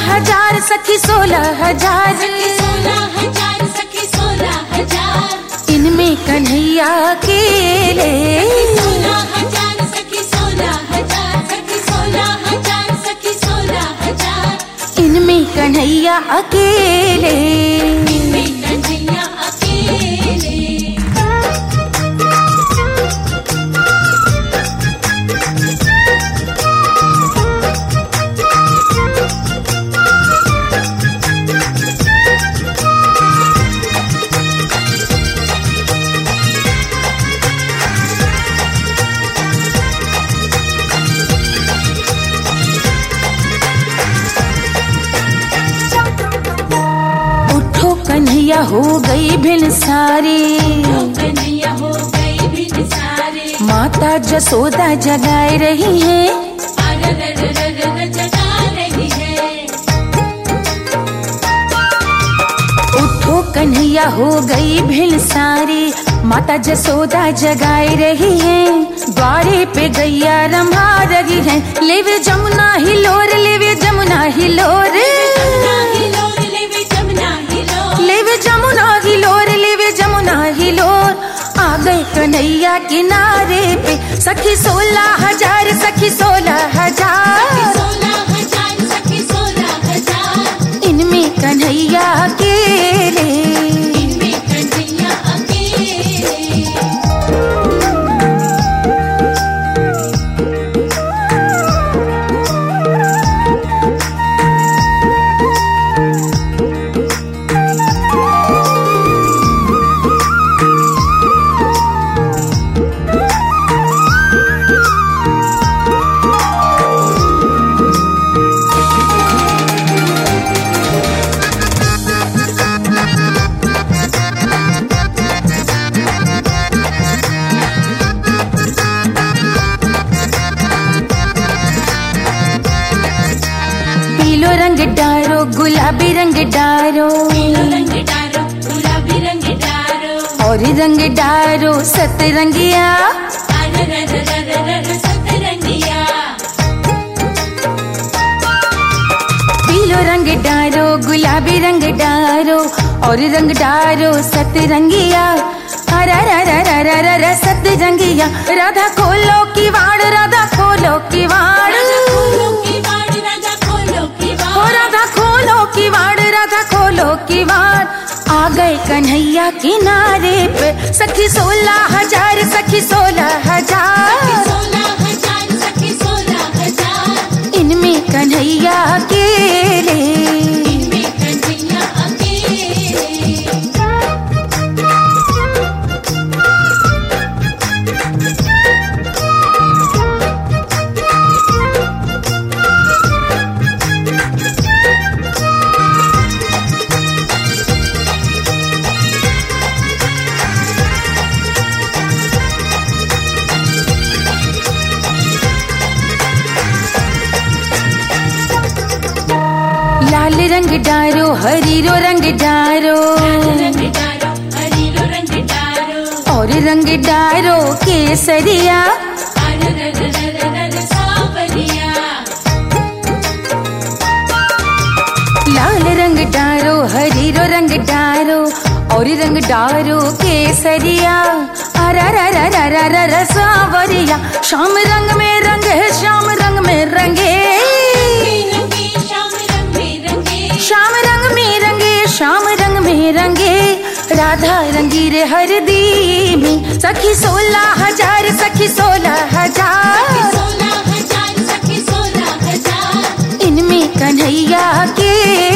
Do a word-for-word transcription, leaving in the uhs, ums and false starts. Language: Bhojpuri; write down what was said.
हजार सखी सोलह हजार सोलह हजार सखी सोलह हजार इनमें कन्हैया अकेले सोलह हजार सखी सोलह हजार सखी सोलह हजार सखी सोलह हजार इनमें कन्हैया अकेले इनमें कन्हैया अकेले। कन्हैया हो गई भिन सारी कन्हैया हो गई भिन सारे माता जसोदा जगाए रही है जगा रही है। उठो कन्हैया हो गई भिन सारी माता जसोदा जगाए रही है द्वारे पे गैया रमा रही है लेवे जमुना हिलोर लेवे जमुना हिलोर लेवे जमुना हिलोर लेवे जमुना हिलोर आ गए कन्हैया किनारे पे सखी सोलह हजार सखी सोलह हजार सोलह हजार सखी सोलह हजार इनमें कन्हैया अकेले इनमें कन्हैया अकेले। रंग डारो गुलाबी रंग डारो रंग डारो गुलाबी रंग डारो और रंग डारो सतरंगिया सतरंगिया पीलो रंग डारो गुलाबी रंग डारो और रंग डारो सतरंगिया हरा रा रा रा रा रा रा सतरंगिया राधा खोलो की वाड़ राधा खोलो की वाड़ राधा खोलो की वाड़ राधा खोलो की वाड़ आ गए कन्हैया किनारे पे सखी सोलह हजार सखी सोलह हजार सोलह हजार सखी सोलह हजार इनमें कन्हैया अकेले इनमें कन्हैया अकेले। लाल रंग डारो हरीरो रंग डारो रंग डारो हरीरो रंग डारो और रंग डारो केसरिया सावरिया लाल रंग डारो हरीरो रंग डारो और रंग डारो केसरिया अरा रा रा रा रा रा रा सावरिया श्याम रंग में रंग है श्याम रंग में रंगे श्याम रंग में रंगे श्याम रंग में रंगे राधा रंगी रे हरदी में सखी सोलह हजार सखी सोलह हजार सोलह हजार सखी सोलह हजार इनमें कन्हैया के